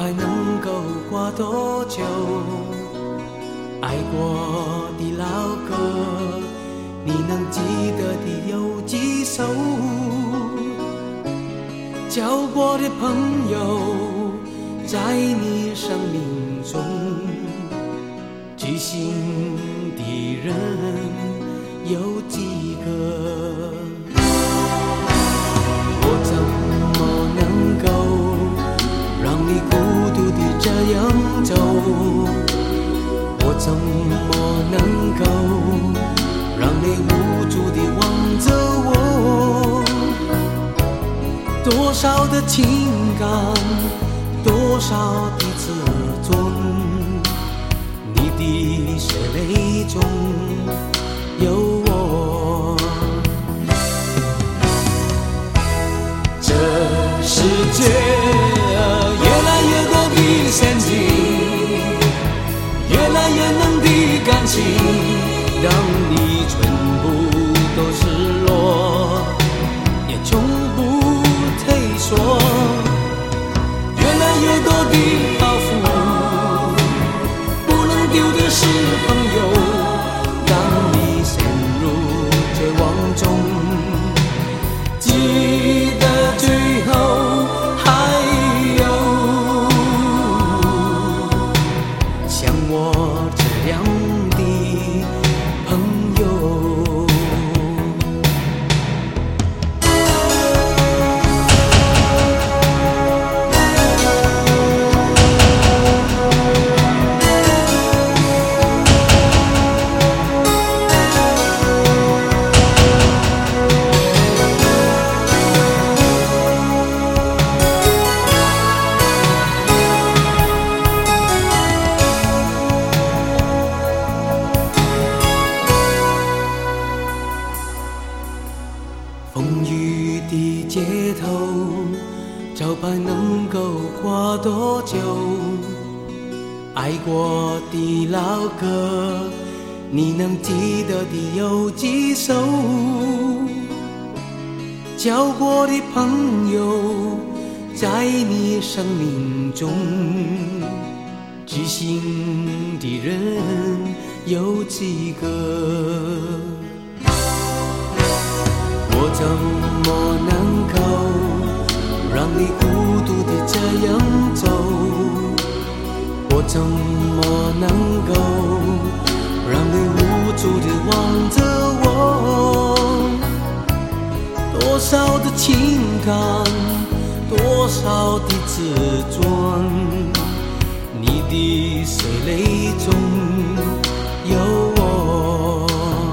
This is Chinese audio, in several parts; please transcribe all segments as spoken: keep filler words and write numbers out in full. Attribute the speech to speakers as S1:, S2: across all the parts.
S1: 还能够qua多久？爱过的老歌，你能记得的有几首？交过的朋友，在你生命中，知心的人有几个？我怎么能够让你孤独地这样走？我怎么能够让你无助地望着我？多少的情感，多少的自尊，你的血泪中有我。这世界越来越多的陷阱，越来越浓的感情，让你全部都失落，也从不退缩。越来越多的包袱，不能丢的是朋友，当你陷入绝望中，记得最后还有像我这样的朋友。风雨的街头，招牌能够qua多久？爱过的老歌，你能记得的有几首？交过的朋友，在你生命中，知心的人有几个？我怎么能够让你孤独地这样走？我怎么能够让你无助地望着我？多少的情感，多少的自尊，你的血泪中有我。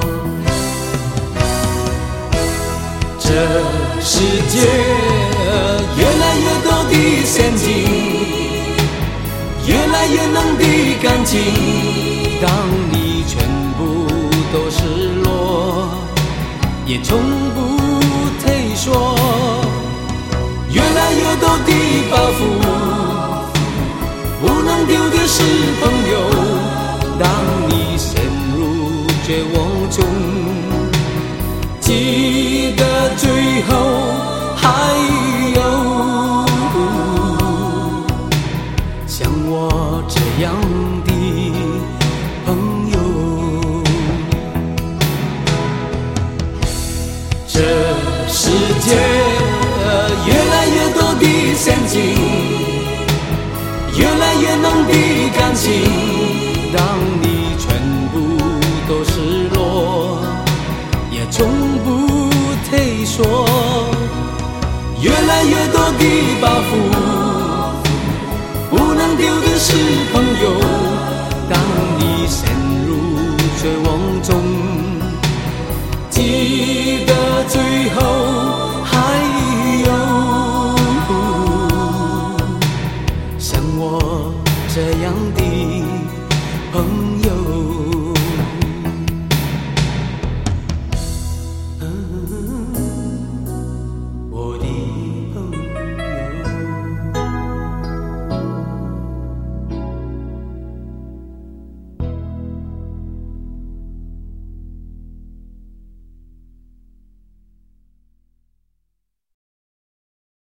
S1: 这世界越来越多的陷阱，越来越浓的感情，当你全部都失落，也从不退缩。越来越多的包袱，不能丢的是朋友，当你陷入绝望中，记得最后还有像我这样的朋友。这世界越来越多的陷阱，越来越浓的感情，当你全部都失落，也从不退缩。越来越多的包袱，不能丢的是朋友，当你陷入绝望中，记得最后还有像我这样的朋友。